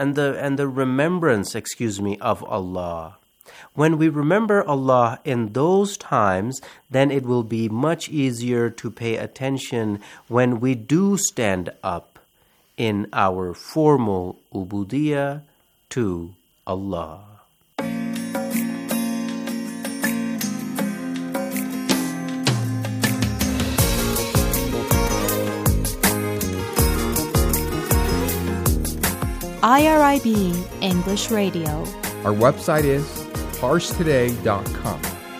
and the remembrance, of Allah. When we remember Allah in those times, then it will be much easier to pay attention when we do stand up in our formal ubudiyah to Allah. IRIB English Radio. Our website is parstoday.com.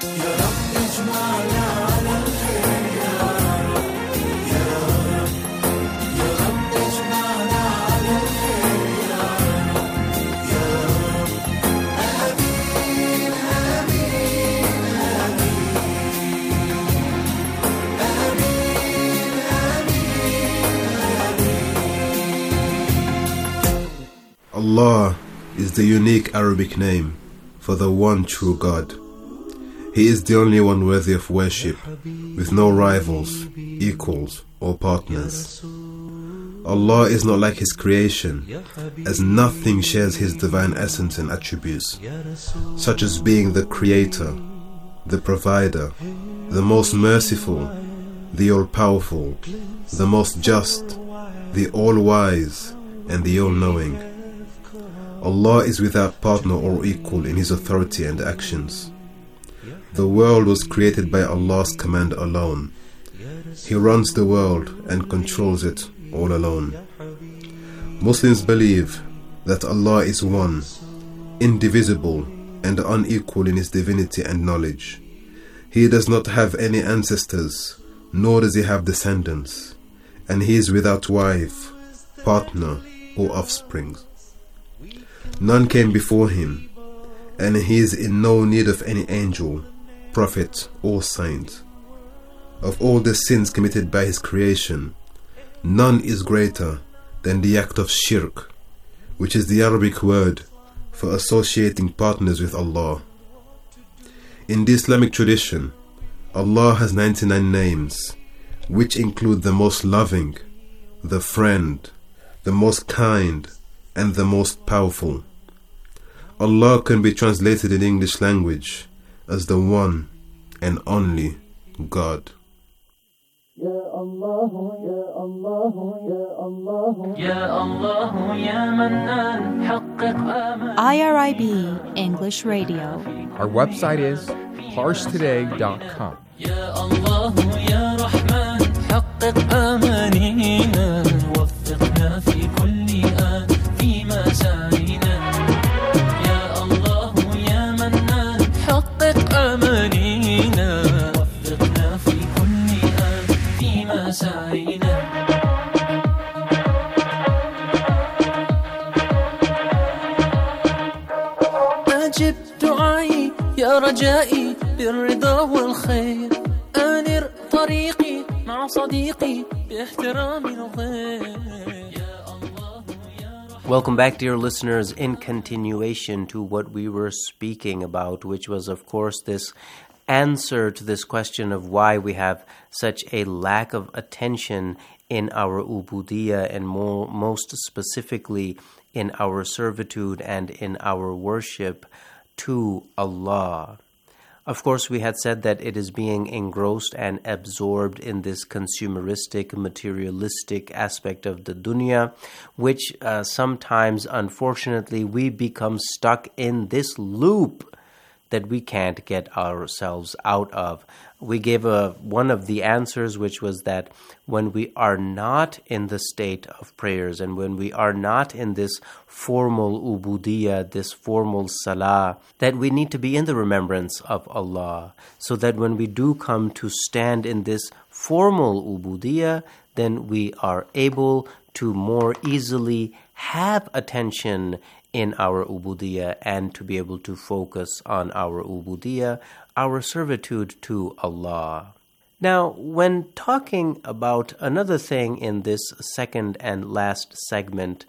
Allah is the unique Arabic name for the one true God. He is the only one worthy of worship, with no rivals, equals, or partners. Allah is not like His creation, as nothing shares His divine essence and attributes, such as being the Creator, the Provider, the most merciful, the all-powerful, the most just, the all-wise, and the all-knowing. Allah is without partner or equal in His authority and actions. The world was created by Allah's command alone. He runs the world and controls it all alone. Muslims believe that Allah is one, indivisible, and unequal in His divinity and knowledge. He does not have any ancestors, nor does He have descendants, and He is without wife, partner, or offspring. None came before Him, and He is in no need of any angel, prophet, or saint. Of all the sins committed by His creation, none is greater than the act of shirk, which is the Arabic word for associating partners with Allah. In the Islamic tradition, Allah has 99 names, which include the most loving, the friend, the most kind, and the most powerful. Allah can be translated in English language as the one and only God. Ya Allah, Ya Allah, Ya Allah, Ya Allah, Ya Mannan, حقق آمال. IRIB English Radio. Our website is parstoday.com. Ya Allah, Ya Rahman, حقق آمالنا وفقنا في كل آن فيما سعينا. يا الله يا منان حقق آمالنا وفقنا في كل آن فيما سعينا. أجب دعائي يا رجائي بالرضا والخير، أنر طريقي مع صديقي باحترام الغير. Welcome back, dear listeners, in continuation to what we were speaking about, which was, of course, this answer to this question of why we have such a lack of attention in our ubudiyah, and most specifically in our servitude and in our worship to Allah. Of course, we had said that it is being engrossed and absorbed in this consumeristic, materialistic aspect of the dunya, which sometimes, unfortunately, we become stuck in this loop that we can't get ourselves out of. We gave one of the answers, which was that when we are not in the state of prayers and when we are not in this formal ubudiyah, this formal salah, that we need to be in the remembrance of Allah, so that when we do come to stand in this formal ubudiyah, then we are able to more easily have attention in our ubudiyah and to be able to focus on our ubudiyah, our servitude to Allah. Now, when talking about another thing in this second and last segment,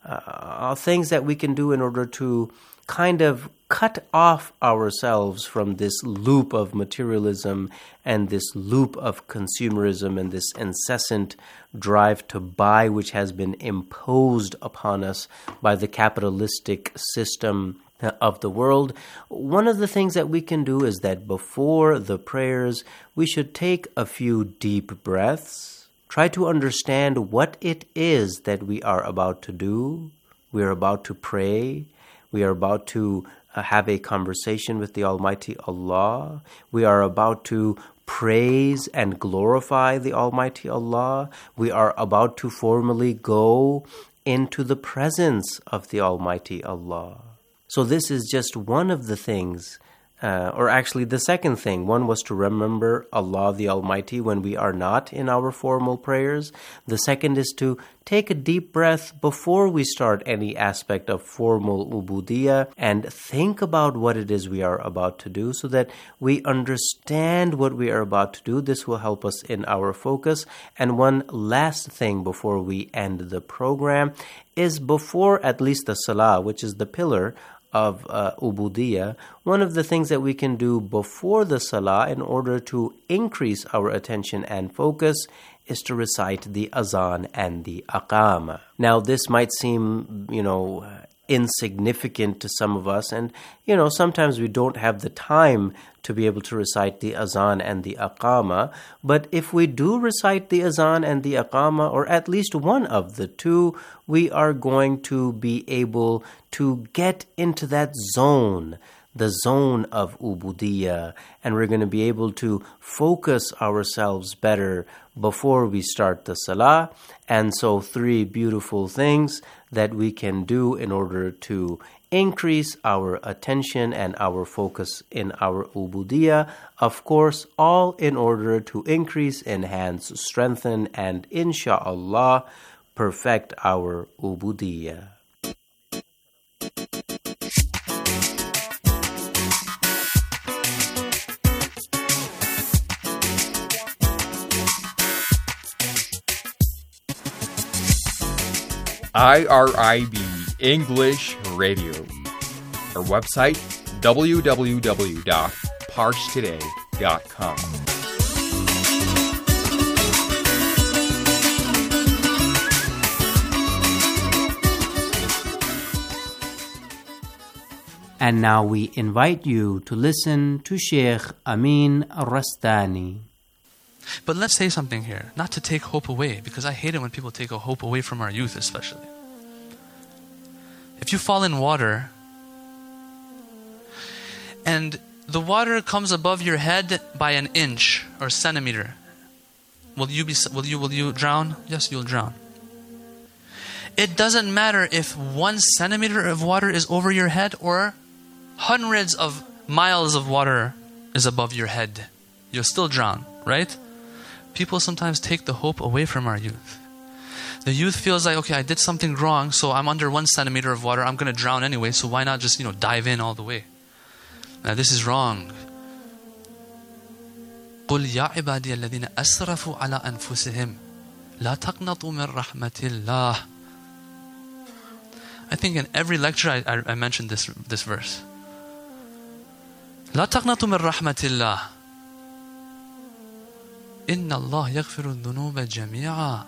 things that we can do in order to kind of cut off ourselves from this loop of materialism and this loop of consumerism and this incessant drive to buy, which has been imposed upon us by the capitalistic system of the world. One of the things that we can do is that before the prayers, we should take a few deep breaths, try to understand what it is that we are about to do. We are about to pray. We are about to have a conversation with the Almighty Allah. We are about to praise and glorify the Almighty Allah. We are about to formally go into the presence of the Almighty Allah. So this is just one of the things, or actually the second thing. One was to remember Allah the Almighty when we are not in our formal prayers. The second is to take a deep breath before we start any aspect of formal ubudiyah and think about what it is we are about to do so that we understand what we are about to do. This will help us in our focus. And one last thing before we end the program is before at least the salah, which is the pillar of ubudiyah, one of the things that we can do before the salah in order to increase our attention and focus is to recite the azan and the aqama. Now, this might seem, insignificant to some of us, and, sometimes we don't have the time to be able to recite the azan and the aqama, but if we do recite the azan and the aqama, or at least one of the two, we are going to be able to get into that zone, the zone of ubudiyah, and we're going to be able to focus ourselves better before we start the salah. And so 3 beautiful things that we can do in order to increase our attention and our focus in our ubudiyah. Of course, all in order to increase, enhance, strengthen, and insha'Allah, perfect our ubudiyah. IRIB English Radio. Our website, www.parstoday.com. And now we invite you to listen to Sheikh Amin Rastani. But let's say something here, not to take hope away, because I hate it when people take a hope away from our youth especially. If you fall in water, and the water comes above your head by an inch or centimeter, will you drown? Yes, you'll drown. It doesn't matter if 1 centimeter of water is over your head or hundreds of miles of water is above your head. You'll still drown, right? People sometimes take the hope away from our youth. The youth feels like, okay, I did something wrong, so I'm under 1 centimeter of water, I'm going to drown anyway, so why not just, dive in all the way? Now this is wrong. قُلْ يَا عِبَادِيَ الَّذِينَ أَسْرَفُوا عَلَىٰ أَنفُسِهِمْ لَا تَقْنَطُوا مِنْ رَحْمَةِ اللَّهِ. I think in every lecture I mentioned this verse. لَا تَقْنَطُوا مِنْ رَحْمَةِ اللَّهِ إِنَّ اللَّهَ يَغْفِرُ الذُّنُوبَ جَمِيعًا.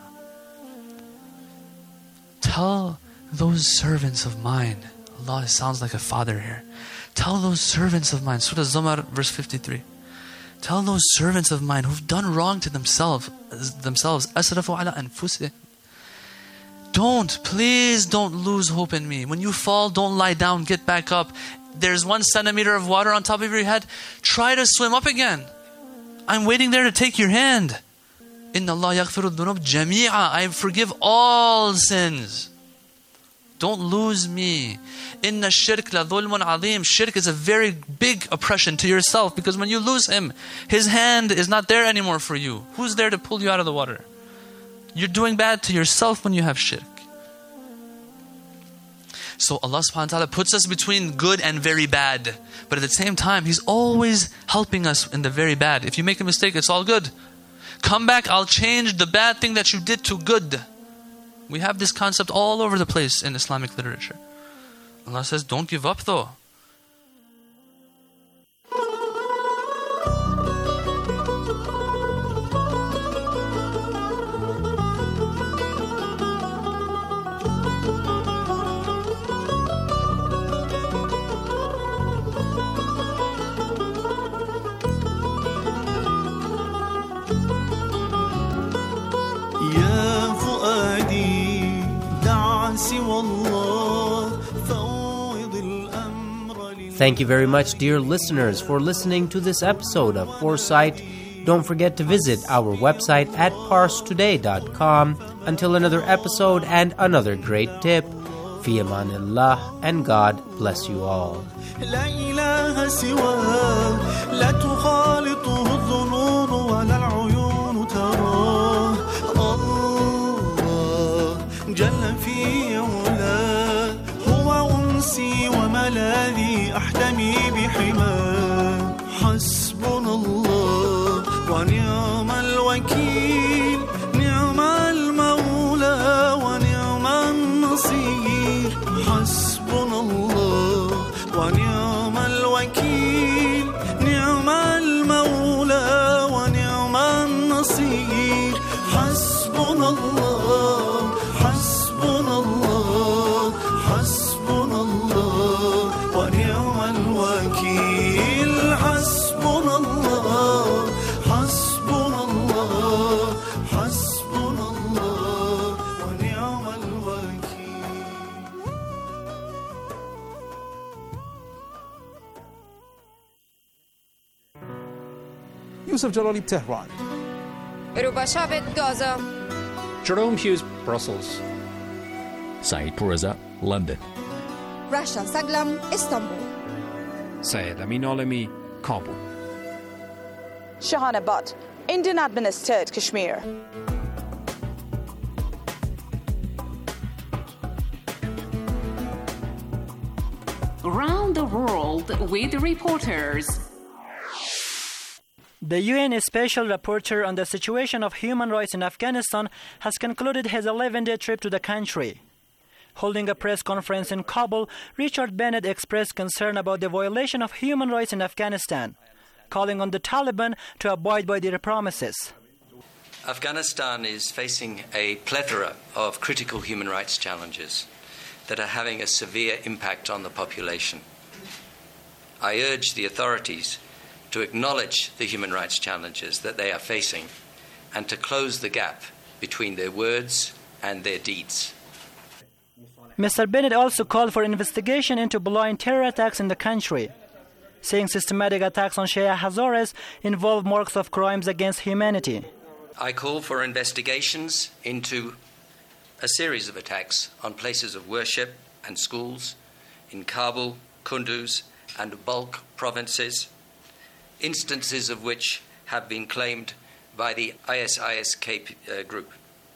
Tell those servants of mine, Allah sounds like a father here. Tell those servants of mine, Surah Zumar, verse 53. Tell those servants of mine who've done wrong to themselves, أَسْرَفُوا عَلَىٰ أَنفُسِهِمْ. Please don't lose hope in me. When you fall, don't lie down, get back up. There's 1 centimeter of water on top of your head. Try to swim up again. I'm waiting there to take your hand. Inna Allah yaghfiru dhunub jami'a. I forgive all sins. Don't lose me. Inna shirk la dhulmun azim. Shirk is a very big oppression to yourself, because when you lose him, his hand is not there anymore for you. Who's there to pull you out of the water? You're doing bad to yourself when you have shirk. So Allah subhanahu wa ta'ala puts us between good and very bad. But at the same time, He's always helping us in the very bad. If you make a mistake, it's all good. Come back, I'll change the bad thing that you did to good. We have this concept all over the place in Islamic literature. Allah says, don't give up though. Thank you very much, dear listeners, for listening to this episode of Foresight. Don't forget to visit our website at parstoday.com. Until another episode and another great tip, fi amanillah, and God bless you all. لا إله سواه لا تخالطه الظنون ولا العيون تراه الله جل في علاه هو أنسي وملاذي أحتمي بحماه حسبنا الله ونعم الوكيل نعم المولى ونعم النصير حسبنا الله ونعم الوكيل نعم المولى ونعم النصير حسبنا الله حسبنا الله حسبنا الله ونعم الوكيل حسبنا الله حسبنا الله حسبنا الله ونعم الوكيل. Yusuf Jalali, Tehran. Rubashavet, Gaza. Jerome Hughes, Brussels. Saeed Pourreza, London. Rasha Saglam, Istanbul. Syed Amin Alami, Kabul. Shahana Butt, Indian administered Kashmir. Around the world with reporters. The UN Special Rapporteur on the situation of human rights in Afghanistan has concluded his 11-day trip to the country. Holding a press conference in Kabul, Richard Bennett expressed concern about the violation of human rights in Afghanistan, calling on the Taliban to abide by their promises. Afghanistan is facing a plethora of critical human rights challenges that are having a severe impact on the population. I urge the authorities to acknowledge the human rights challenges that they are facing and to close the gap between their words and their deeds. Mr. Bennett also called for investigation into blind terror attacks in the country, saying systematic attacks on Shia Hazaras involve marks of crimes against humanity. I call for investigations into a series of attacks on places of worship and schools in Kabul, Kunduz, and Balkh provinces, instances of which have been claimed by the ISIS-K group.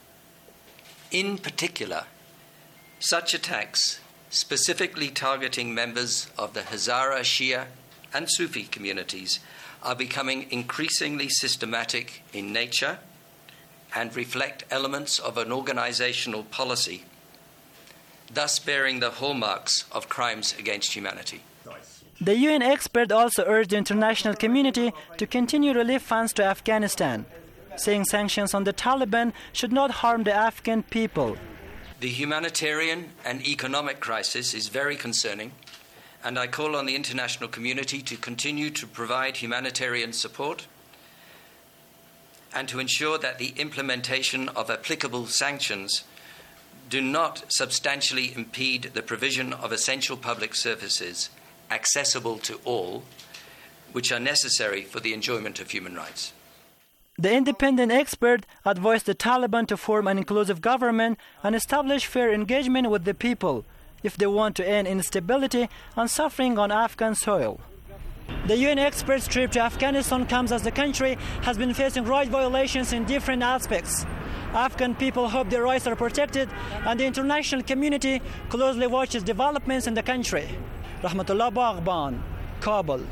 In particular, such attacks, specifically targeting members of the Hazara, Shia, and Sufi communities, are becoming increasingly systematic in nature and reflect elements of an organizational policy, thus bearing the hallmarks of crimes against humanity. The UN expert also urged the international community to continue relief funds to Afghanistan, saying sanctions on the Taliban should not harm the Afghan people. The humanitarian and economic crisis is very concerning, and I call on the international community to continue to provide humanitarian support and to ensure that the implementation of applicable sanctions do not substantially impede the provision of essential public services accessible to all, which are necessary for the enjoyment of human rights. The independent expert advised the Taliban to form an inclusive government and establish fair engagement with the people if they want to end instability and suffering on Afghan soil. The UN expert's trip to Afghanistan comes as the country has been facing right violations in different aspects. Afghan people hope their rights are protected, and the international community closely watches developments in the country. Rahmatullah Baghban, Kabul.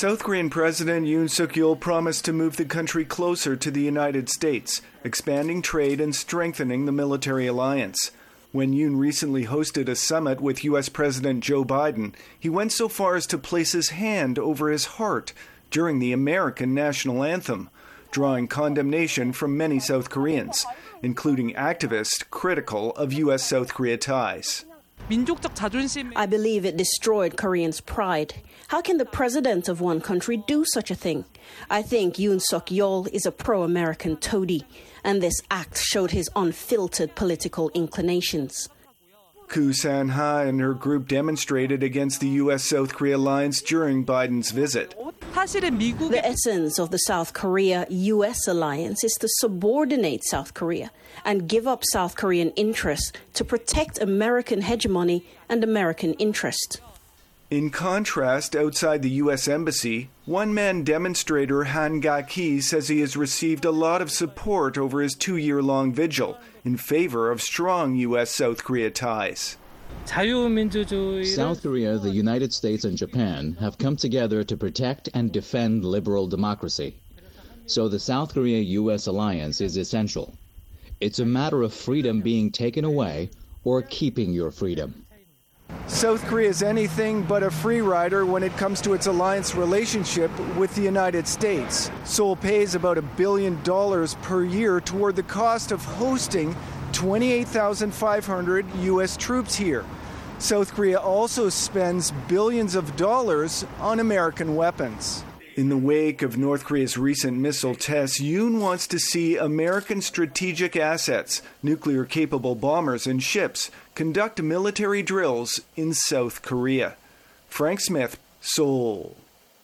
South Korean President Yoon Suk-yeol promised to move the country closer to the United States, expanding trade and strengthening the military alliance. When Yoon recently hosted a summit with U.S. President Joe Biden, he went so far as to place his hand over his heart during the American national anthem, drawing condemnation from many South Koreans, including activists critical of U.S.-South Korea ties. I believe it destroyed Koreans' pride. How can the president of one country do such a thing? I think Yoon Suk-yeol is a pro-American toady, and this act showed his unfiltered political inclinations. Koo San-ha and her group demonstrated against the U.S.-South Korea alliance during Biden's visit. The essence of the South Korea-U.S. alliance is to subordinate South Korea and give up South Korean interests to protect American hegemony and American interest. In contrast, outside the U.S. Embassy, one-man demonstrator Han Ga-ki says he has received a lot of support over his 2-year-long vigil in favor of strong U.S.-South Korea ties. South Korea, the United States, and Japan have come together to protect and defend liberal democracy. So the South Korea-U.S. alliance is essential. It's a matter of freedom being taken away or keeping your freedom. South Korea is anything but a free rider when it comes to its alliance relationship with the United States. Seoul pays about $1 billion per year toward the cost of hosting 28,500 U.S. troops here. South Korea also spends billions of dollars on American weapons. In the wake of North Korea's recent missile tests, Yoon wants to see American strategic assets, nuclear-capable bombers and ships, conduct military drills in South Korea. Frank Smith, Seoul.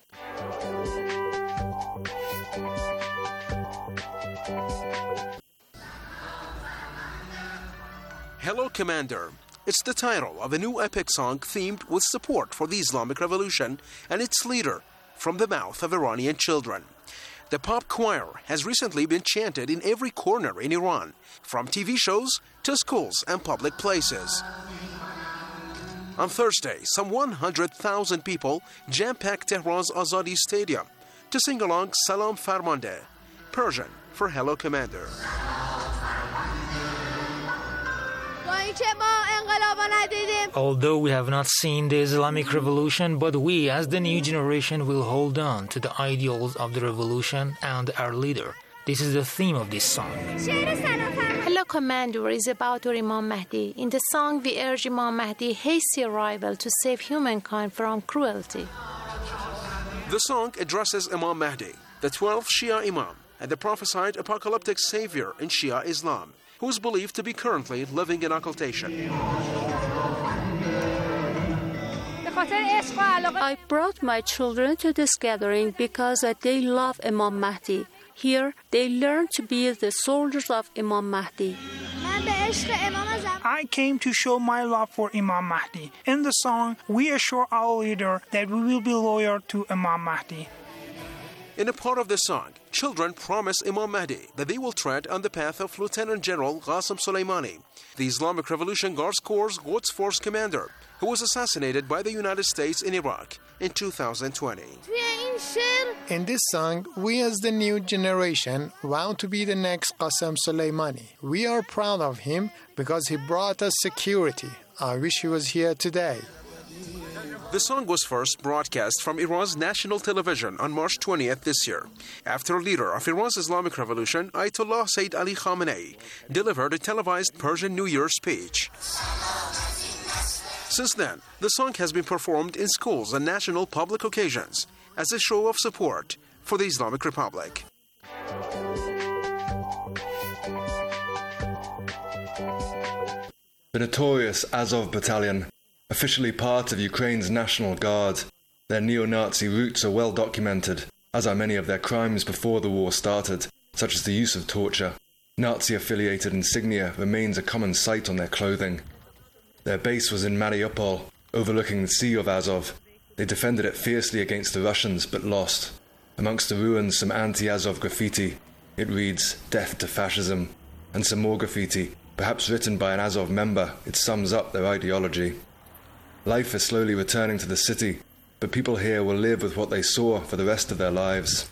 Hello, Commander. It's the title of a new epic song themed with support for the Islamic Revolution and its leader, from the mouth of Iranian children. The pop choir has recently been chanted in every corner in Iran, from TV shows to schools and public places. On Thursday, some 100,000 people jam-packed Tehran's Azadi Stadium to sing along Salam Farmande, Persian for Hello, Commander. Although we have not seen the Islamic Revolution, but we, as the new generation, will hold on to the ideals of the revolution and our leader. This is the theme of this song. Hello, Commander is about our Imam Mahdi. In the song, we urge Imam Mahdi's hasty arrival to save humankind from cruelty. The song addresses Imam Mahdi, the 12th Shia Imam, and the prophesied apocalyptic savior in Shia Islam, who is believed to be currently living in occultation. I brought my children to this gathering because they love Imam Mahdi. Here, they learn to be the soldiers of Imam Mahdi. I came to show my love for Imam Mahdi. In the song, we assure our leader that we will be loyal to Imam Mahdi. In a part of the song, children promise Imam Mahdi that they will tread on the path of Lieutenant General Qasem Soleimani, the Islamic Revolution Guards Corps' Quds Force commander, who was assassinated by the United States in Iraq in 2020. In this song, we as the new generation want to be the next Qasem Soleimani. We are proud of him because he brought us security. I wish he was here today. The song was first broadcast from Iran's national television on March 20th this year, after leader of Iran's Islamic Revolution, Ayatollah Sayyid Ali Khamenei, delivered a televised Persian New Year speech. Since then, the song has been performed in schools and national public occasions as a show of support for the Islamic Republic. The notorious Azov Battalion, officially part of Ukraine's National Guard. Their neo-Nazi roots are well documented, as are many of their crimes before the war started, such as the use of torture. Nazi-affiliated insignia remains a common sight on their clothing. Their base was in Mariupol, overlooking the Sea of Azov. They defended it fiercely against the Russians, but lost. Amongst the ruins, some anti-Azov graffiti. It reads, "Death to Fascism," and some more graffiti, perhaps written by an Azov member. It sums up their ideology. Life is slowly returning to the city, but people here will live with what they saw for the rest of their lives.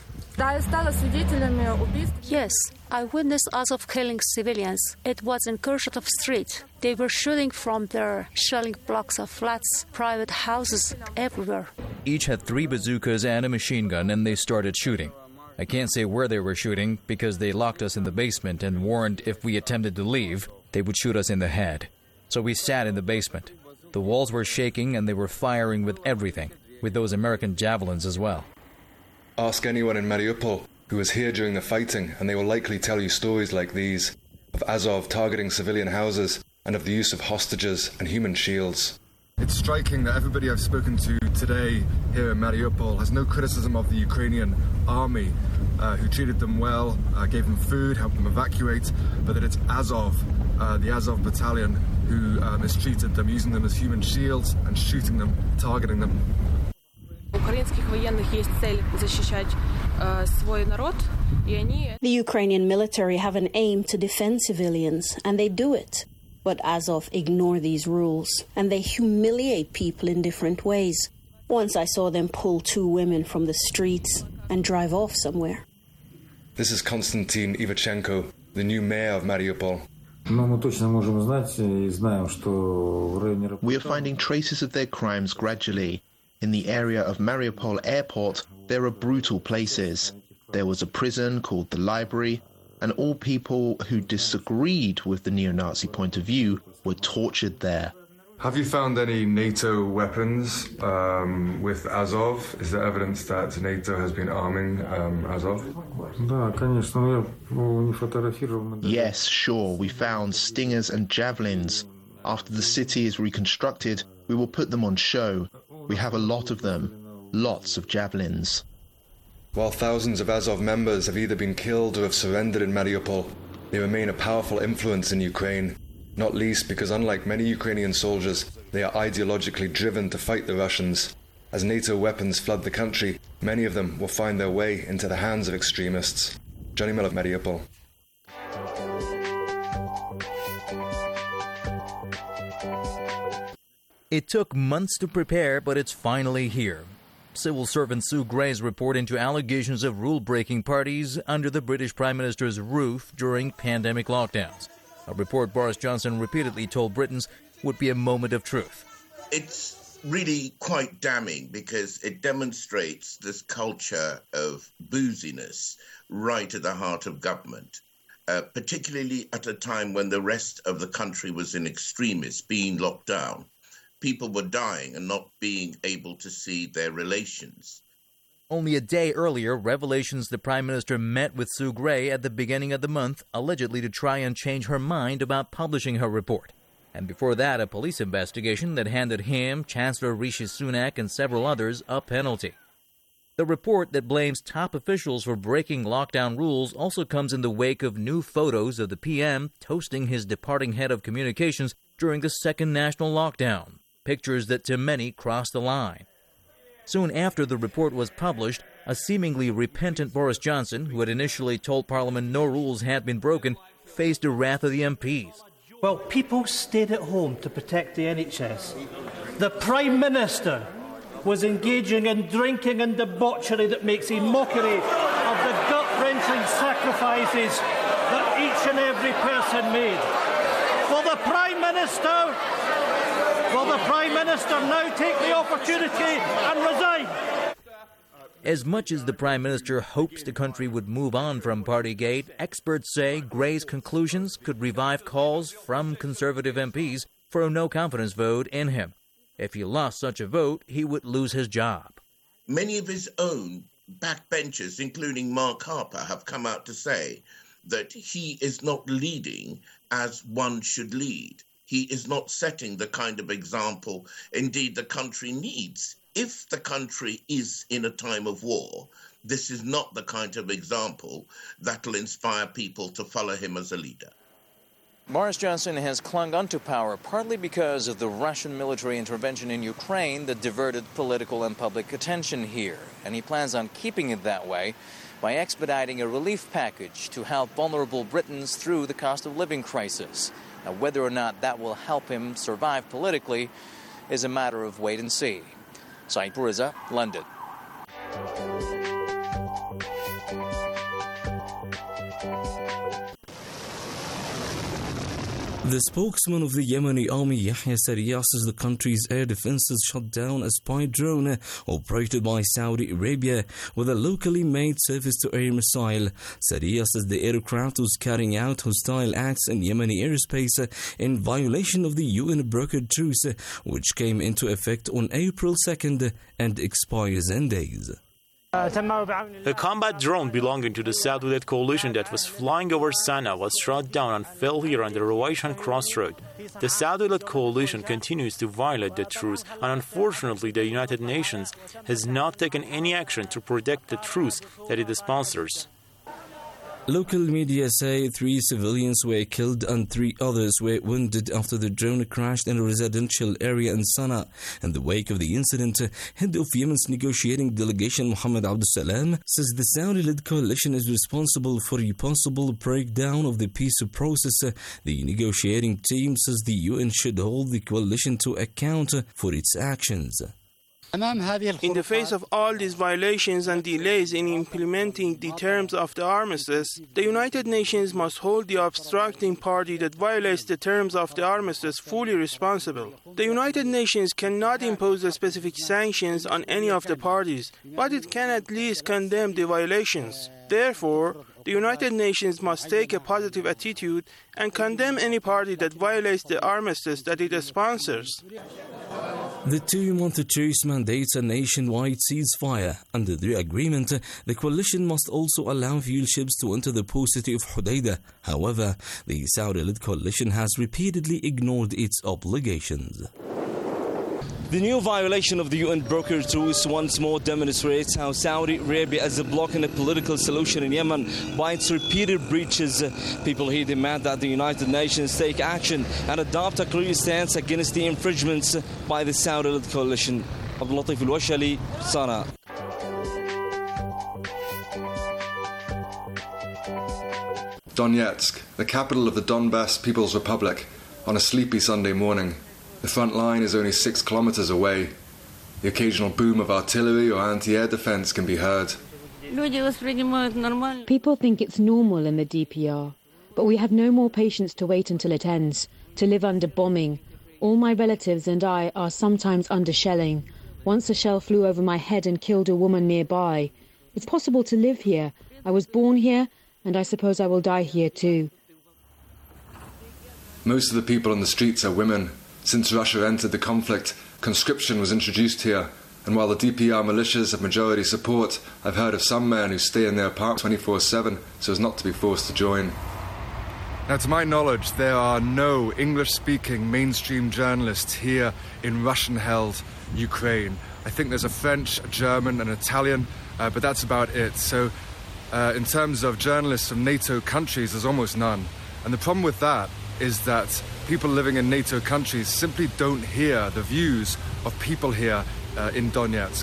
Yes, I witnessed Azov killing civilians. It was in Kurchatov Street. They were shooting from there, shelling blocks of flats, private houses, everywhere. Each had 3 bazookas and a machine gun, and they started shooting. I can't say where they were shooting because they locked us in the basement and warned if we attempted to leave, they would shoot us in the head. So we sat in the basement. The walls were shaking and they were firing with everything, with those American javelins as well. Ask anyone in Mariupol who was here during the fighting and they will likely tell you stories like these, of Azov targeting civilian houses and of the use of hostages and human shields. It's striking that everybody I've spoken to today here in Mariupol has no criticism of the Ukrainian army, who treated them well, gave them food, helped them evacuate, but that it's Azov, the Azov battalion, who mistreated them, using them as human shields and shooting them, targeting them. The Ukrainian military have an aim to defend civilians, and they do it. But Azov ignore these rules, and they humiliate people in different ways. Once I saw them pull 2 women from the streets and drive off somewhere. This is Konstantin Ivachenko, the new mayor of Mariupol. We are finding traces of their crimes gradually. In the area of Mariupol airport, there are brutal places. There was a prison called the Library, and all people who disagreed with the neo-Nazi point of view were tortured there. Have you found any NATO weapons with Azov? Is there evidence that NATO has been arming Azov? Yes, sure. We found stingers and javelins. After the city is reconstructed, we will put them on show. We have a lot of them. Lots of javelins. While thousands of Azov members have either been killed or have surrendered in Mariupol, they remain a powerful influence in Ukraine, not least because unlike many Ukrainian soldiers, they are ideologically driven to fight the Russians. As NATO weapons flood the country, many of them will find their way into the hands of extremists. Johnny Miller, Mariupol. It took months to prepare, but it's finally here. Civil servant Sue Gray's report into allegations of rule-breaking parties under the British Prime Minister's roof during pandemic lockdowns. A report Boris Johnson repeatedly told Britons would be a moment of truth. It's really quite damning because it demonstrates this culture of booziness right at the heart of government, particularly at a time when the rest of the country was in extremis, being locked down. People were dying and not being able to see their relations. Only a day earlier, revelations the Prime Minister met with Sue Gray at the beginning of the month, allegedly to try and change her mind about publishing her report. And before that, a police investigation that handed him, Chancellor Rishi Sunak, and several others a penalty. The report that blames top officials for breaking lockdown rules also comes in the wake of new photos of the PM toasting his departing head of communications during the second national lockdown. Pictures that to many crossed the line. Soon after the report was published, a seemingly repentant Boris Johnson, who had initially told Parliament no rules had been broken, faced the wrath of the MPs. Well, people stayed at home to protect the NHS. The Prime Minister was engaging in drinking and debauchery that makes a mockery of the gut-wrenching sacrifices that each and every person made. Will the Prime Minister now take the opportunity and resign? As much as the Prime Minister hopes the country would move on from Partygate, experts say Gray's conclusions could revive calls from Conservative MPs for a no-confidence vote in him. If he lost such a vote, he would lose his job. Many of his own backbenchers, including Mark Harper, have come out to say that he is not leading as one should lead. He is not setting the kind of example, indeed, the country needs. If the country is in a time of war, this is not the kind of example that will inspire people to follow him as a leader. Boris Johnson has clung onto power partly because of the Russian military intervention in Ukraine that diverted political and public attention here. And he plans on keeping it that way by expediting a relief package to help vulnerable Britons through the cost of living crisis. Now, whether or not that will help him survive politically is a matter of wait and see. Saeed Puriza, London. The spokesman of the Yemeni army, Yahya Sariyah, says the country's air defenses shot down a spy drone operated by Saudi Arabia with a locally made surface-to-air missile. Sariyah says the aircraft was carrying out hostile acts in Yemeni airspace in violation of the UN-brokered truce, which came into effect on April 2nd and expires in days. A combat drone belonging to the Saudi-led coalition that was flying over Sana'a was shot down and fell here on the Ruwayshan crossroad. The Saudi-led coalition continues to violate the truce, and unfortunately the United Nations has not taken any action to protect the truce that it sponsors. Local media say 3 civilians were killed and 3 others were wounded after the drone crashed in a residential area in Sana'a. In the wake of the incident, head of Yemen's negotiating delegation Mohammed Abdul Salam says the Saudi-led coalition is responsible for a possible breakdown of the peace process. The negotiating team says the UN should hold the coalition to account for its actions. In the face of all these violations and delays in implementing the terms of the armistice, the United Nations must hold the obstructing party that violates the terms of the armistice fully responsible. The United Nations cannot impose the specific sanctions on any of the parties, but it can at least condemn the violations. Therefore, the United Nations must take a positive attitude and condemn any party that violates the armistice that it sponsors. The 2-month truce mandates a nationwide ceasefire. Under the agreement, the coalition must also allow fuel ships to enter the port city of Hodeidah. However, the Saudi-led coalition has repeatedly ignored its obligations. The new violation of the UN-brokered truce once more demonstrates how Saudi Arabia is blocking a political solution in Yemen by its repeated breaches. People here demand that the United Nations take action and adopt a clear stance against the infringements by the Saudi-led coalition. Abdul Latif Al-Washali, Sana'a. Donetsk, the capital of the Donbass People's Republic, on a sleepy Sunday morning. The front line is only 6 kilometers away. The occasional boom of artillery or anti-air defense can be heard. People think it's normal in the DPR, but we have no more patience to wait until it ends, to live under bombing. All my relatives and I are sometimes under shelling. Once a shell flew over my head and killed a woman nearby. It's possible to live here. I was born here, and I suppose I will die here too. Most of the people on the streets are women. Since Russia entered the conflict, conscription was introduced here, and while the DPR militias have majority support, I've heard of some men who stay in their apartments 24/7 so as not to be forced to join. Now, to my knowledge, there are no English-speaking mainstream journalists here in Russian-held Ukraine. I think there's a French, a German, an Italian, but that's about it. So, in terms of journalists from NATO countries, there's almost none. And the problem with that is that people living in NATO countries simply don't hear the views of people here in Donetsk.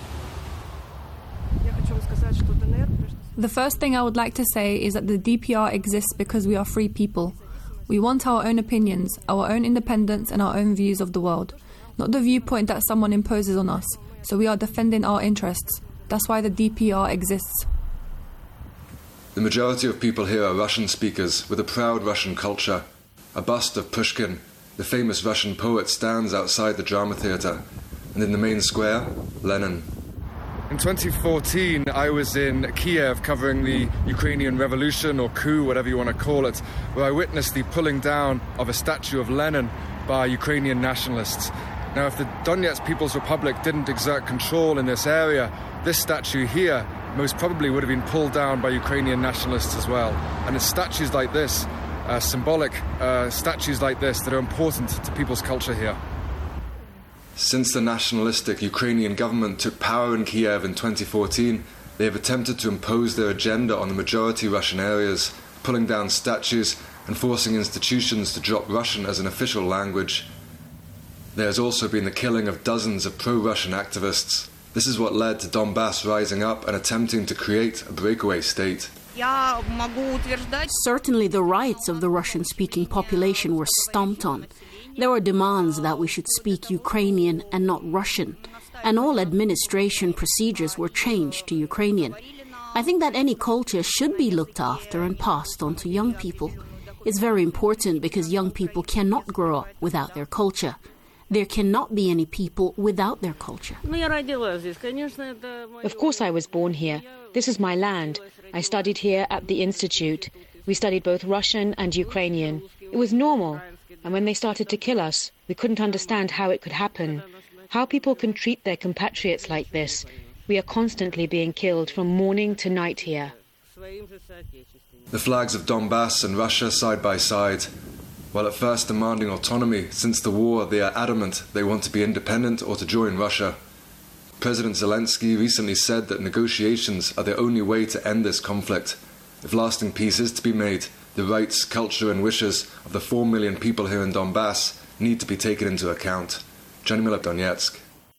The first thing I would like to say is that the DPR exists because we are free people. We want our own opinions, our own independence and our own views of the world, not the viewpoint that someone imposes on us. So we are defending our interests. That's why the DPR exists. The majority of people here are Russian speakers with a proud Russian culture. A bust of Pushkin, the famous Russian poet, stands outside the drama theatre, and in the main square, Lenin. In 2014, I was in Kiev covering the Ukrainian revolution, or coup, whatever you want to call it, where I witnessed the pulling down of a statue of Lenin by Ukrainian nationalists. Now, if the Donetsk People's Republic didn't exert control in this area, this statue here most probably would have been pulled down by Ukrainian nationalists as well. And it's statues like this, symbolic statues like this, that are important to people's culture here. Since the nationalistic Ukrainian government took power in Kiev in 2014, they have attempted to impose their agenda on the majority Russian areas, pulling down statues and forcing institutions to drop Russian as an official language. There has also been the killing of dozens of pro-Russian activists. This is what led to Donbass rising up and attempting to create a breakaway state. Certainly the rights of the Russian-speaking population were stomped on. There were demands that we should speak Ukrainian and not Russian, and all administration procedures were changed to Ukrainian. I think that any culture should be looked after and passed on to young people. It's very important because young people cannot grow up without their culture. There cannot be any people without their culture. Of course I was born here. This is my land. I studied here at the Institute. We studied both Russian and Ukrainian. It was normal. And when they started to kill us, we couldn't understand how it could happen. How people can treat their compatriots like this. We are constantly being killed from morning to night here. The flags of Donbass and Russia side by side. While at first demanding autonomy, since the war they are adamant they want to be independent or to join Russia. President Zelensky recently said that negotiations are the only way to end this conflict. If lasting peace is to be made, the rights, culture and wishes of the 4 million people here in Donbass need to be taken into account. Johnny Miller, Donetsk.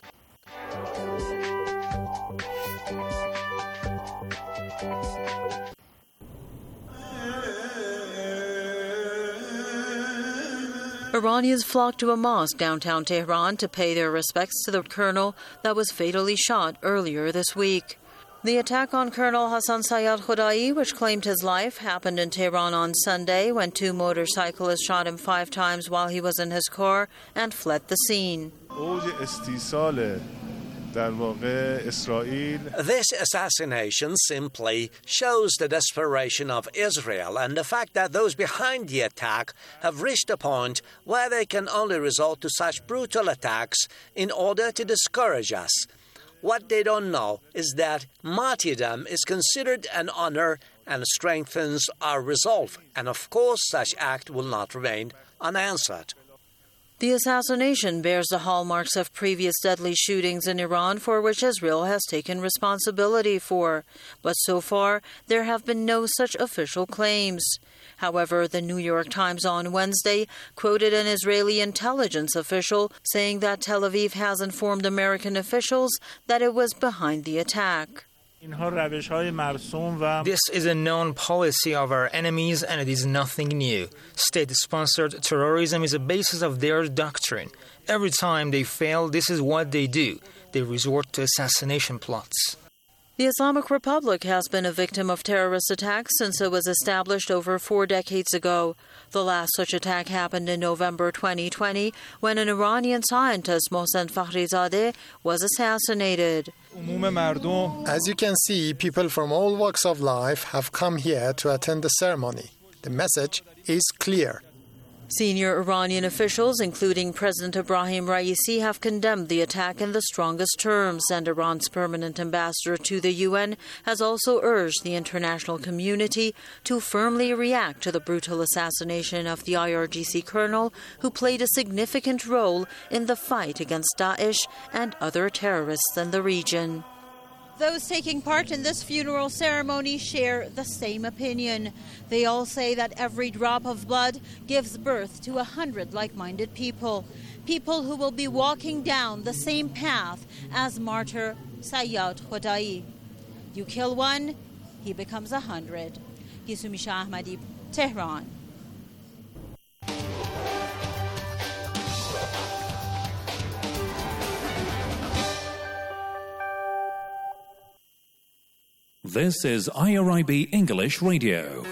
Iranians flocked to a mosque downtown Tehran to pay their respects to the colonel that was fatally shot earlier this week. The attack on Colonel Hassan Sayyad Khodai, which claimed his life, happened in Tehran on Sunday when 2 motorcyclists shot him 5 times while he was in his car and fled the scene. This assassination simply shows the desperation of Israel and the fact that those behind the attack have reached a point where they can only resort to such brutal attacks in order to discourage us. What they don't know is that martyrdom is considered an honor and strengthens our resolve, and of course such act will not remain unanswered. The assassination bears the hallmarks of previous deadly shootings in Iran for which Israel has taken responsibility for, but so far there have been no such official claims. However, the New York Times on Wednesday quoted an Israeli intelligence official saying that Tel Aviv has informed American officials that it was behind the attack. This is a known policy of our enemies and it is nothing new. State-sponsored terrorism is a basis of their doctrine. Every time they fail, this is what they do. They resort to assassination plots. The Islamic Republic has been a victim of terrorist attacks since it was established over 4 decades ago. The last such attack happened in November 2020 when an Iranian scientist, Mohsen Fakhrizadeh, was assassinated. As you can see, people from all walks of life have come here to attend the ceremony. The message is clear. Senior Iranian officials, including President Ebrahim Raisi, have condemned the attack in the strongest terms, and Iran's permanent ambassador to the UN has also urged the international community to firmly react to the brutal assassination of the IRGC colonel, who played a significant role in the fight against Daesh and other terrorists in the region. Those taking part in this funeral ceremony share the same opinion. They all say that every drop of blood gives birth to 100 like-minded people. People who will be walking down the same path as martyr Sayyad Khodai. You kill one, he becomes 100. Gisumi Shah Ahmadi, Tehran. This is IRIB English Radio.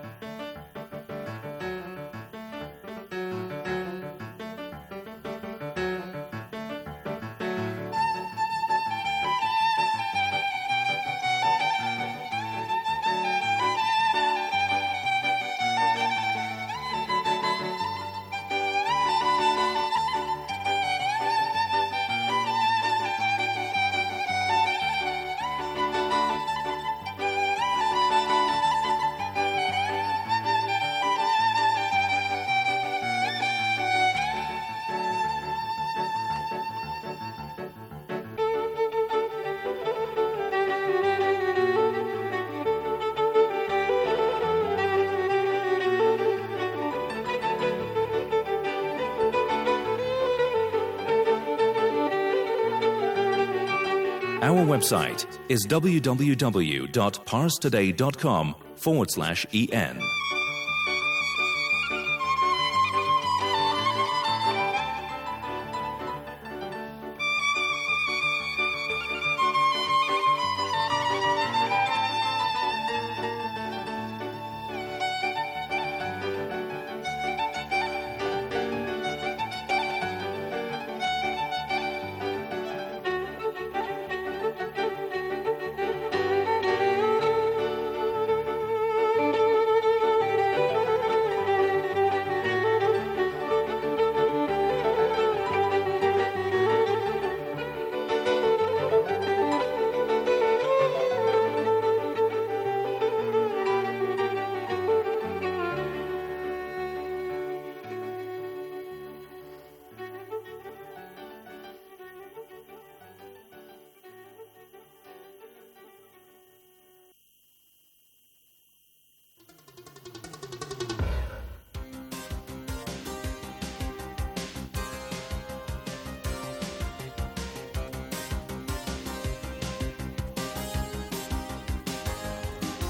Our website is www.parstoday.com/en.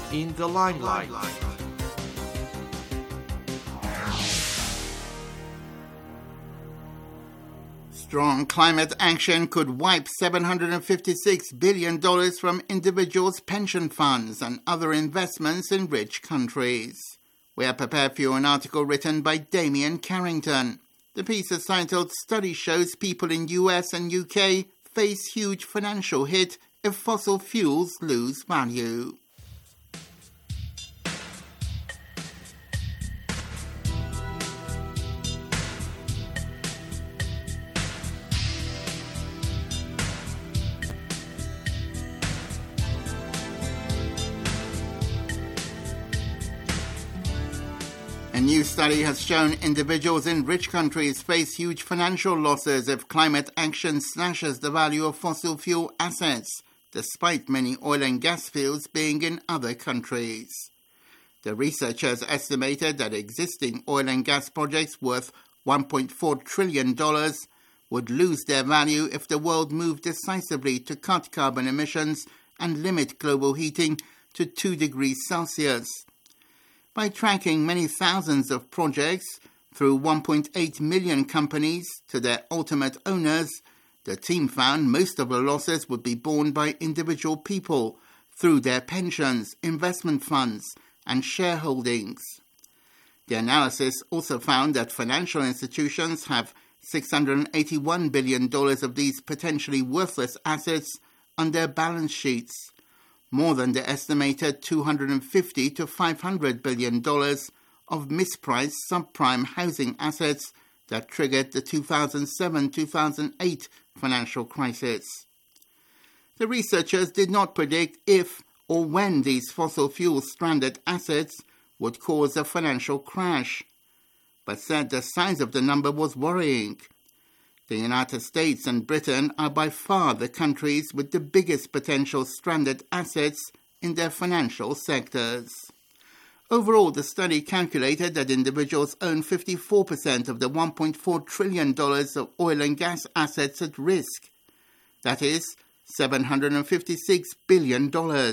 in the limelight. Strong climate action could wipe $756 billion from individuals' pension funds and other investments in rich countries. We are prepared for you an article written by Damien Carrington. The piece is titled "Study Shows People in US and UK Face Huge Financial Hit if Fossil Fuels Lose Value." A new study has shown individuals in rich countries face huge financial losses if climate action slashes the value of fossil fuel assets, despite many oil and gas fields being in other countries. The researchers estimated that existing oil and gas projects worth $1.4 trillion would lose their value if the world moved decisively to cut carbon emissions and limit global heating to 2 degrees Celsius. By tracking many thousands of projects through 1.8 million companies to their ultimate owners, the team found most of the losses would be borne by individual people through their pensions, investment funds, and shareholdings. The analysis also found that financial institutions have $681 billion of these potentially worthless assets on their balance sheets, more than the estimated $250 to $500 billion of mispriced subprime housing assets that triggered the 2007-2008 financial crisis. The researchers did not predict if or when these fossil fuel stranded assets would cause a financial crash, but said the size of the number was worrying. The United States and Britain are by far the countries with the biggest potential stranded assets in their financial sectors. Overall, the study calculated that individuals own 54% of the $1.4 trillion of oil and gas assets at risk. That is $756 billion.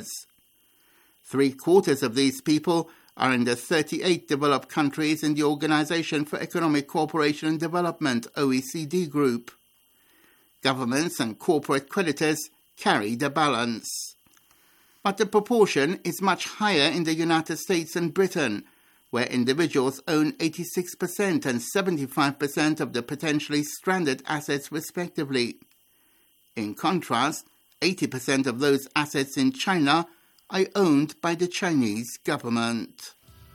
3/4 of these people are in the 38 developed countries in the Organization for Economic Cooperation and Development, OECD group. Governments and corporate creditors carry the balance. But the proportion is much higher in the United States and Britain, where individuals own 86% and 75% of the potentially stranded assets respectively. In contrast, 80% of those assets in China are owned by the Chinese government.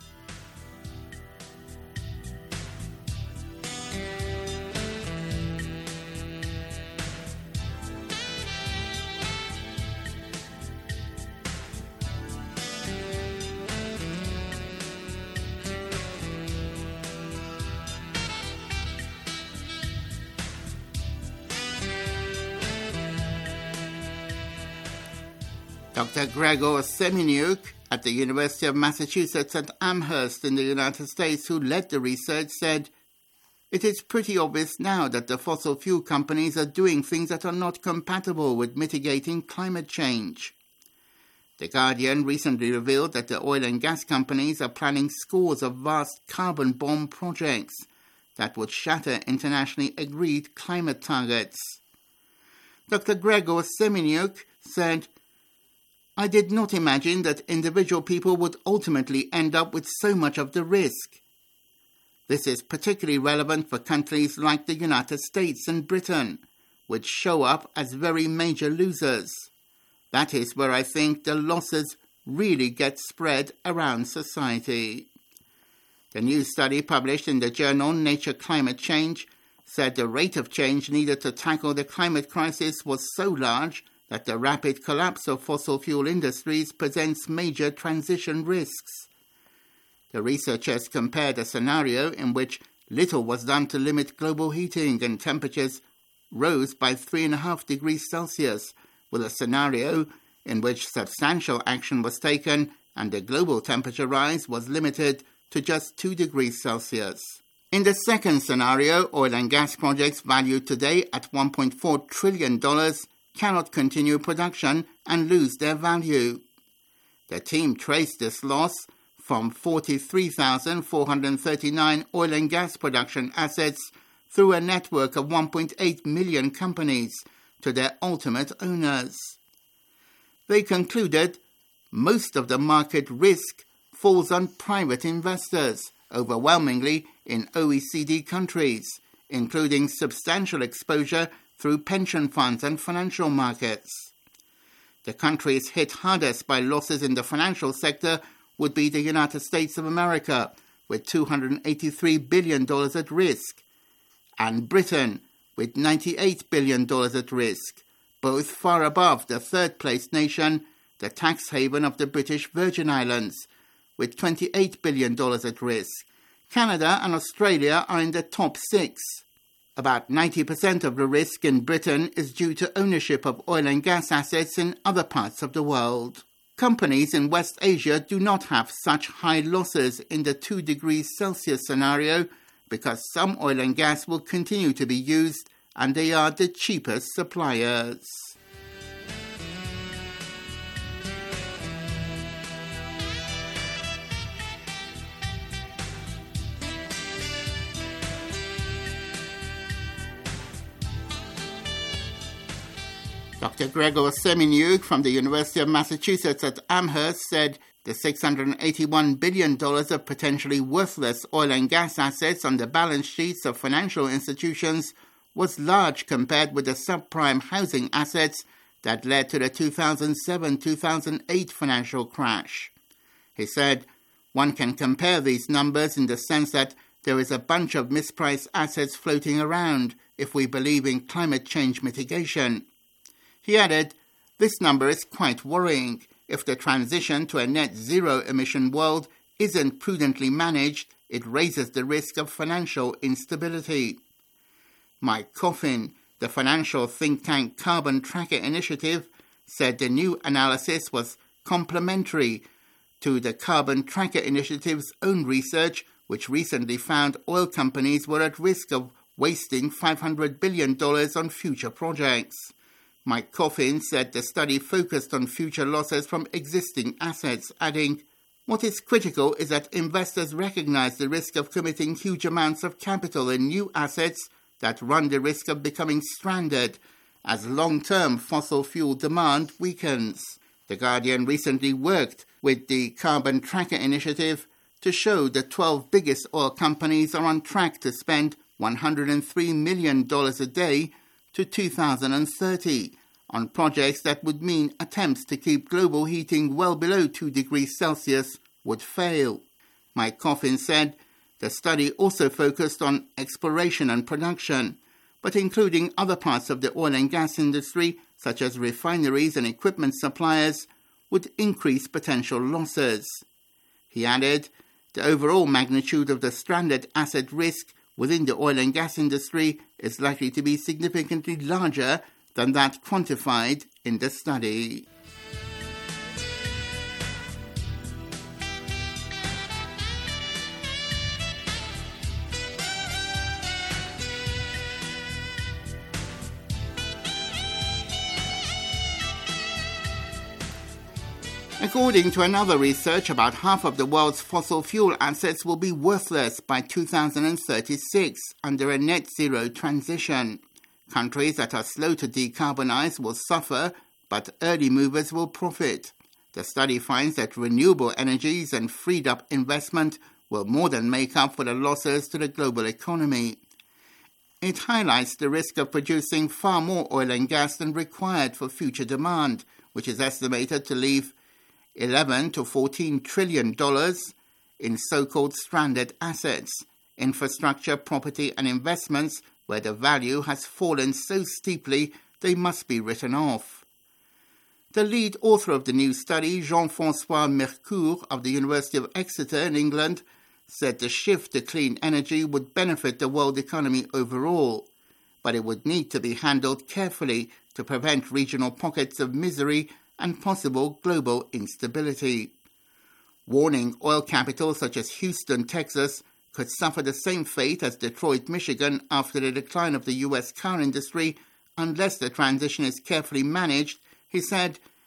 Dr. Gregor Semeniuk at the University of Massachusetts at Amherst in the United States, who led the research, said, "It is pretty obvious now that the fossil fuel companies are doing things that are not compatible with mitigating climate change." The Guardian recently revealed that the oil and gas companies are planning scores of vast carbon bomb projects that would shatter internationally agreed climate targets. Dr. Gregor Semeniuk said, "I did not imagine that individual people would ultimately end up with so much of the risk. This is particularly relevant for countries like the United States and Britain, which show up as very major losers. That is where I think the losses really get spread around society." The new study published in the journal Nature Climate Change said the rate of change needed to tackle the climate crisis was so large that the rapid collapse of fossil fuel industries presents major transition risks. The researchers compared a scenario in which little was done to limit global heating and temperatures rose by 3.5 degrees Celsius with a scenario in which substantial action was taken and the global temperature rise was limited to just 2 degrees Celsius. In the second scenario, oil and gas projects valued today at $1.4 trillion cannot continue production and lose their value. The team traced this loss from 43,439 oil and gas production assets through a network of 1.8 million companies to their ultimate owners. They concluded most of the market risk falls on private investors, overwhelmingly in OECD countries, including substantial exposure through pension funds and financial markets. The countries hit hardest by losses in the financial sector would be the United States of America, with $283 billion at risk, and Britain, with $98 billion at risk, both far above the third-place nation, the tax haven of the British Virgin Islands, with $28 billion at risk. Canada and Australia are in the top 6. About 90% of the risk in Britain is due to ownership of oil and gas assets in other parts of the world. Companies in West Asia do not have such high losses in the 2 degrees Celsius scenario because some oil and gas will continue to be used and they are the cheapest suppliers. Dr. Gregor Semeniuk from the University of Massachusetts at Amherst said the $681 billion of potentially worthless oil and gas assets on the balance sheets of financial institutions was large compared with the subprime housing assets that led to the 2007-2008 financial crash. He said, one can compare these numbers in the sense that there is a bunch of mispriced assets floating around if we believe in climate change mitigation. He added, this number is quite worrying. If the transition to a net zero emission world isn't prudently managed, it raises the risk of financial instability. Mike Coffin, the financial think tank Carbon Tracker Initiative, said the new analysis was complementary to the Carbon Tracker Initiative's own research, which recently found oil companies were at risk of wasting $500 billion on future projects. Mike Coffin said the study focused on future losses from existing assets, adding, what is critical is that investors recognize the risk of committing huge amounts of capital in new assets that run the risk of becoming stranded as long-term fossil fuel demand weakens. The Guardian recently worked with the Carbon Tracker Initiative to show the 12 biggest oil companies are on track to spend $103 million a day to 2030 on projects that would mean attempts to keep global heating well below 2 degrees Celsius would fail. Mike Coffin said the study also focused on exploration and production, but including other parts of the oil and gas industry, such as refineries and equipment suppliers, would increase potential losses. He added, the overall magnitude of the stranded asset risk within the oil and gas industry is likely to be significantly larger than that quantified in the study. According to another research, about half of the world's fossil fuel assets will be worthless by 2036 under a net zero transition. Countries that are slow to decarbonize will suffer, but early movers will profit. The study finds that renewable energies and freed up investment will more than make up for the losses to the global economy. It highlights the risk of producing far more oil and gas than required for future demand, which is estimated to leave $11 to $14 trillion in so-called stranded assets, infrastructure, property and investments where the value has fallen so steeply they must be written off. The lead author of the new study, Jean-François Mercure of the University of Exeter in England, said the shift to clean energy would benefit the world economy overall, but it would need to be handled carefully to prevent regional pockets of misery and possible global instability. Warning oil capitals such as Houston, Texas, could suffer the same fate as Detroit, Michigan after the decline of the U.S. car industry unless the transition is carefully managed, he said,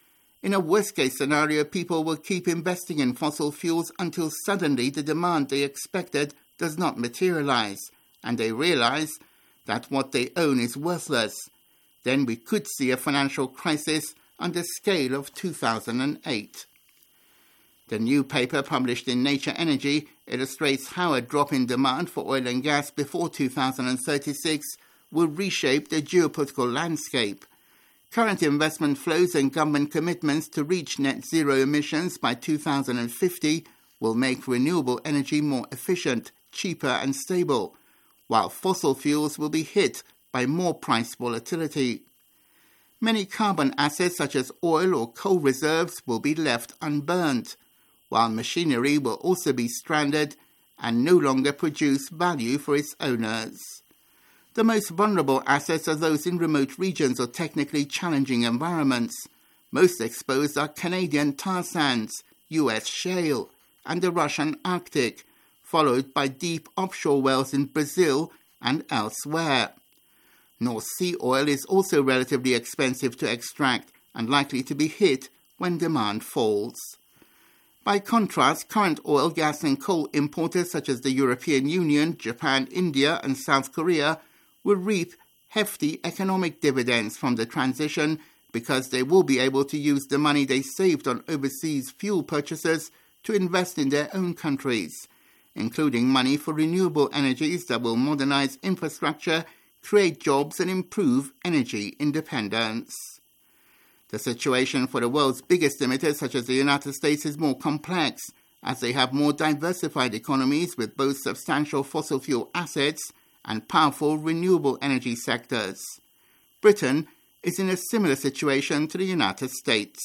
In a worst-case scenario, people will keep investing in fossil fuels until suddenly the demand they expected does not materialize, and they realize that what they own is worthless. Then we could see a financial crisis on the scale of 2008. The new paper published in Nature Energy illustrates how a drop in demand for oil and gas before 2036 will reshape the geopolitical landscape. Current investment flows and government commitments to reach net zero emissions by 2050 will make renewable energy more efficient, cheaper and stable, while fossil fuels will be hit by more price volatility. Many carbon assets such as oil or coal reserves will be left unburned, while machinery will also be stranded and no longer produce value for its owners. The most vulnerable assets are those in remote regions or technically challenging environments. Most exposed are Canadian tar sands, US shale, and the Russian Arctic, followed by deep offshore wells in Brazil and elsewhere. North Sea oil is also relatively expensive to extract and likely to be hit when demand falls. By contrast, current oil, gas and coal importers such as the European Union, Japan, India and South Korea will reap hefty economic dividends from the transition because they will be able to use the money they saved on overseas fuel purchases to invest in their own countries, including money for renewable energies that will modernize infrastructure, create jobs and improve energy independence. The situation for the world's biggest emitters such as the United States is more complex, as they have more diversified economies with both substantial fossil fuel assets and powerful renewable energy sectors. Britain is in a similar situation to the United States.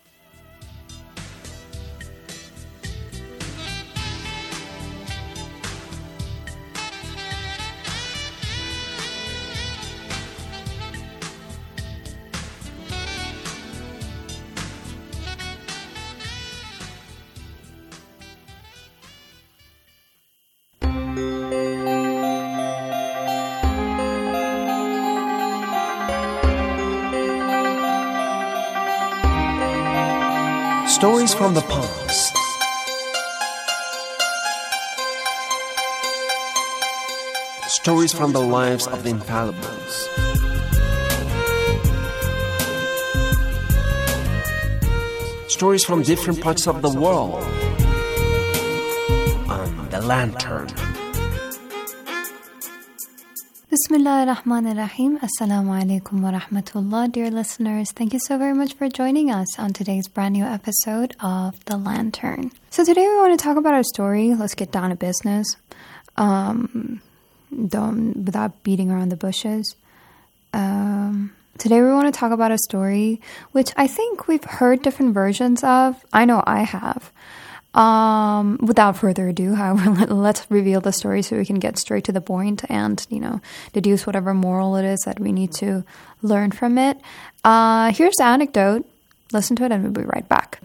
Stories from the past. Stories from the lives of the infallibles. Stories from different parts of the world. On The Lantern. Bismillah ar-Rahman ar-Rahim. Assalamu alaikum wa rahmatullah. Dear listeners, thank you so very much for joining us on today's brand new episode of The Lantern. So today we want to talk about our story. Let's get down to business. Without beating around the bushes. Today we want to talk about a story which I think we've heard different versions of. I know I have. Without further ado, however, let's reveal the story so we can get straight to the point and, deduce whatever moral it is that we need to learn from it. Here's the anecdote. Listen to it and we'll be right back.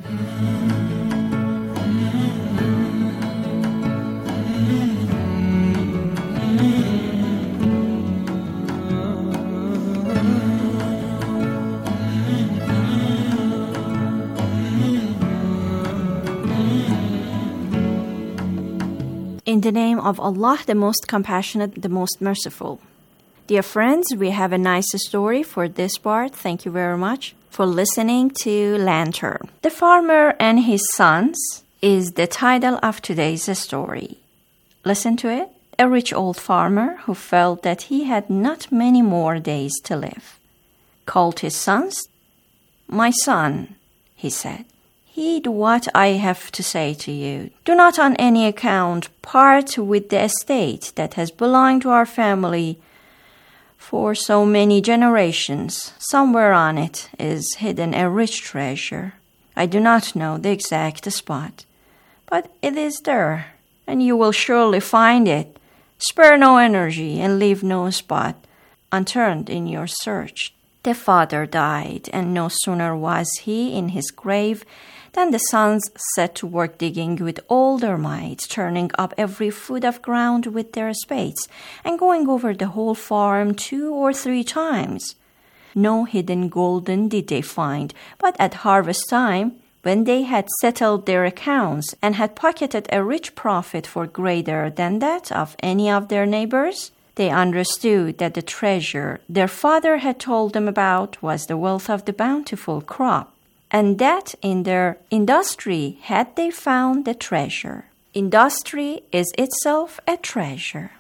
In the name of Allah, the most compassionate, the most merciful. Dear friends, we have a nice story for this part. Thank you very much for listening to Lantern. The Farmer and His Sons is the title of today's story. Listen to it. A rich old farmer who felt that he had not many more days to live called his sons. "My son," he said, "heed what I have to say to you. Do not on any account part with the estate that has belonged to our family for so many generations. Somewhere on it is hidden a rich treasure. I do not know the exact spot, but it is there, and you will surely find it. Spare no energy and leave no spot unturned in your search." The father died, and no sooner was he in his grave than the sons set to work digging with all their might, turning up every foot of ground with their spades, and going over the whole farm 2 or 3 times. No hidden golden did they find, but at harvest time, when they had settled their accounts and had pocketed a rich profit for greater than that of any of their neighbors, they understood that the treasure their father had told them about was the wealth of the bountiful crop, and that in their industry had they found the treasure. Industry is itself a treasure.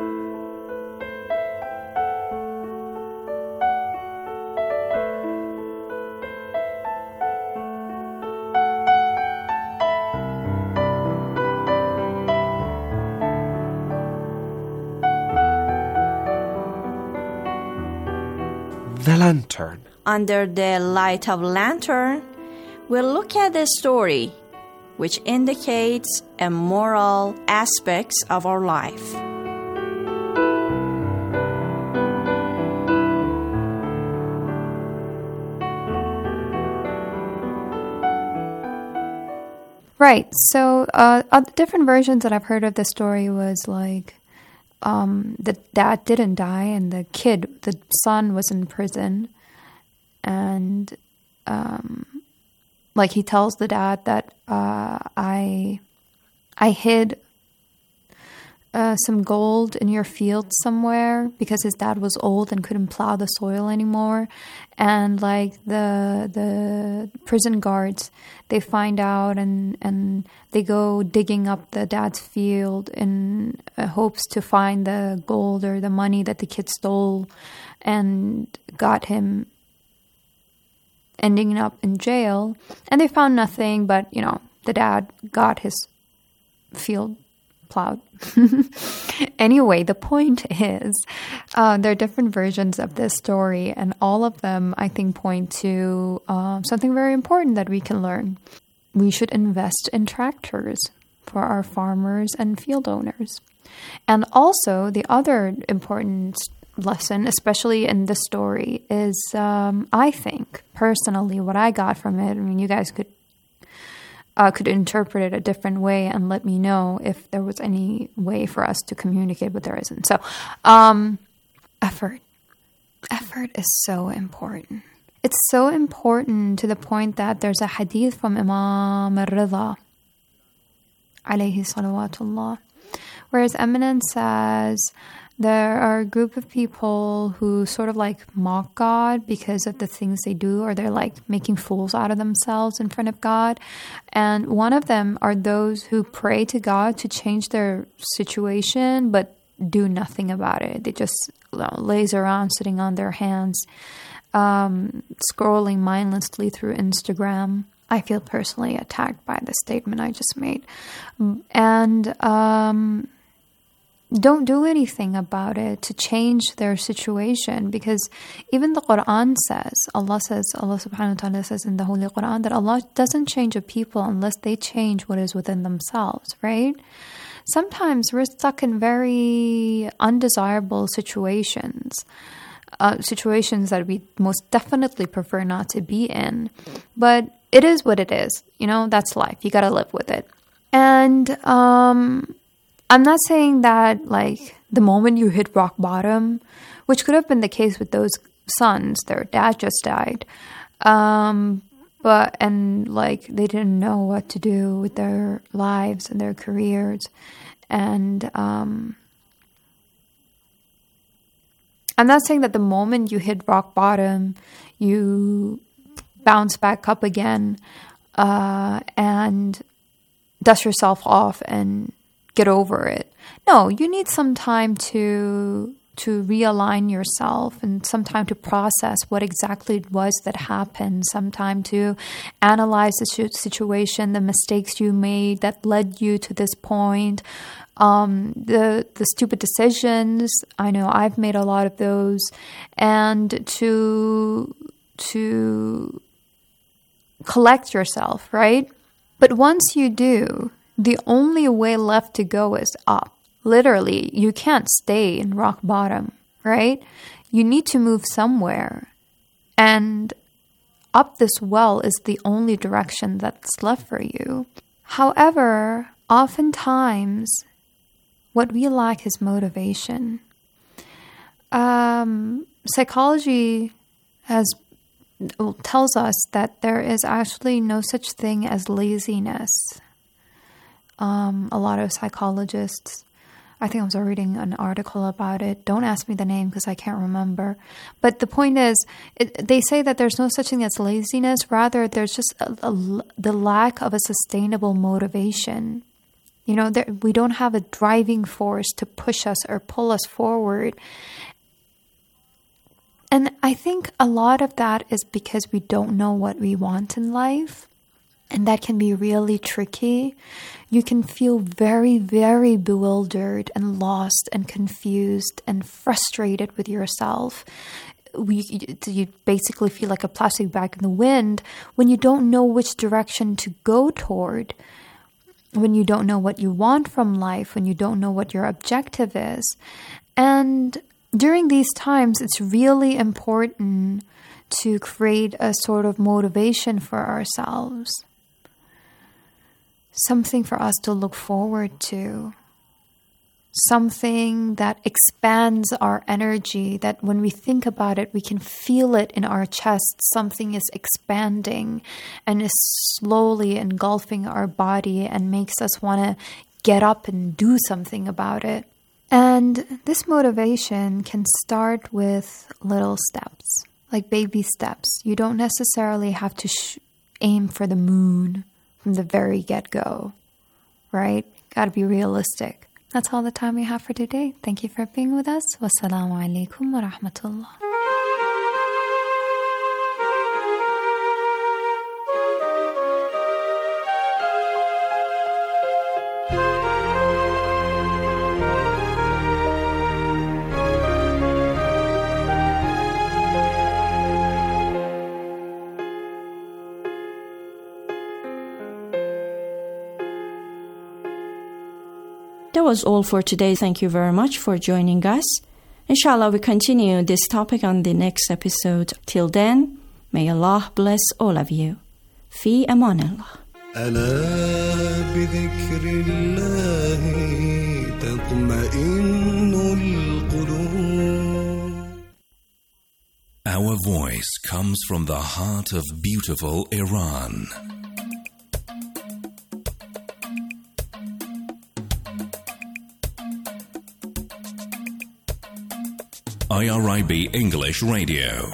The lantern. Under the light of lantern, we'll look at the story, which indicates a moral aspects of our life. Right. So different versions that I've heard of the story was like the dad didn't die and the son was in prison, and like he tells the dad that I hid some gold in your field somewhere, because his dad was old and couldn't plow the soil anymore. And like the prison guards, they find out and they go digging up the dad's field in hopes to find the gold or the money that the kid stole, and got him ending up in jail. And they found nothing, but the dad got his field plowed. Anyway, the point is, there are different versions of this story, and all of them, I think, point to something very important that we can learn. We should invest in tractors for our farmers and field owners. And also, the other important lesson, especially in this story, is, I think, personally, what I got from it, I mean, you guys could interpret it a different way and let me know if there was any way for us to communicate, but there isn't. So, effort. Effort is so important. It's so important to the point that there's a hadith from Imam al-Rida, alayhi salawatullah, where His Eminence says, there are a group of people who sort of like mock God because of the things they do, or they're like making fools out of themselves in front of God. And one of them are those who pray to God to change their situation, but do nothing about it. They just laze around sitting on their hands, scrolling mindlessly through Instagram. I feel personally attacked by the statement I just made. And, don't do anything about it to change their situation, because even the Quran says, Allah subhanahu wa ta'ala says in the Holy Quran that Allah doesn't change a people unless they change what is within themselves, right? Sometimes we're stuck in very undesirable situations that we most definitely prefer not to be in, but it is what it is. That's life. You gotta live with it. And, I'm not saying that, like, the moment you hit rock bottom, which could have been the case with those sons, their dad just died, they didn't know what to do with their lives and their careers, and I'm not saying that the moment you hit rock bottom, you bounce back up again, and dust yourself off and get over it. No, you need some time to realign yourself, and some time to process what exactly it was that happened, some time to analyze the situation, the mistakes you made that led you to this point, the stupid decisions. I know I've made a lot of those, and to collect yourself, right? But once you do, the only way left to go is up. Literally, you can't stay in rock bottom, right? You need to move somewhere. And up this well is the only direction that's left for you. However, oftentimes, what we lack is motivation. Psychology tells us that there is actually no such thing as laziness. A lot of psychologists, I think I was reading an article about it. Don't ask me the name because I can't remember. But the point is, they say that there's no such thing as laziness. Rather, there's just the lack of a sustainable motivation. You know, we don't have a driving force to push us or pull us forward. And I think a lot of that is because we don't know what we want in life. And that can be really tricky. You can feel very, very bewildered and lost and confused and frustrated with yourself. You basically feel like a plastic bag in the wind when you don't know which direction to go toward, when you don't know what you want from life, when you don't know what your objective is. And during these times, it's really important to create a sort of motivation for ourselves. Something for us to look forward to. Something that expands our energy, that when we think about it, we can feel it in our chest. Something is expanding and is slowly engulfing our body and makes us want to get up and do something about it. And this motivation can start with little steps, like baby steps. You don't necessarily have to aim for the moon from the very get-go, right? Got to be realistic. That's all the time we have for today. Thank you for being with us. Wassalamu alaikum wa rahmatullah. That was all for today. Thank you very much for joining us. Inshallah, we continue this topic on the next episode. Till then, may Allah bless all of you. Fi amanillah. ألا بذكر الله تطمئن القلوب. Our voice comes from the heart of beautiful Iran. IRIB English Radio.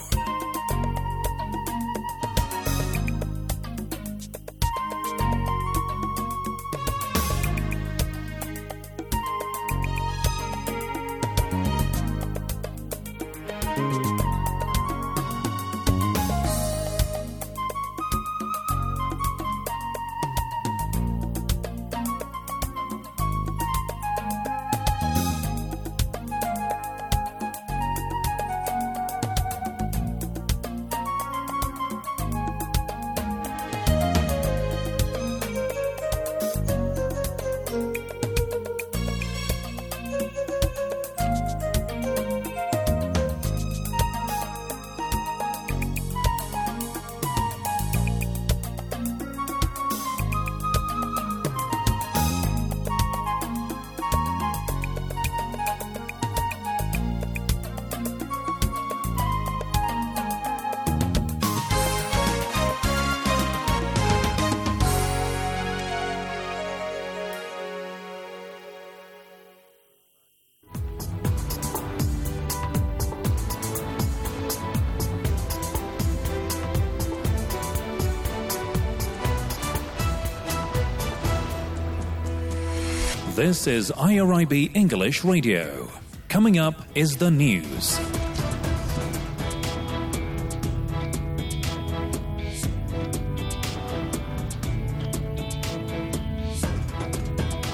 This is IRIB English Radio. Coming up is the news.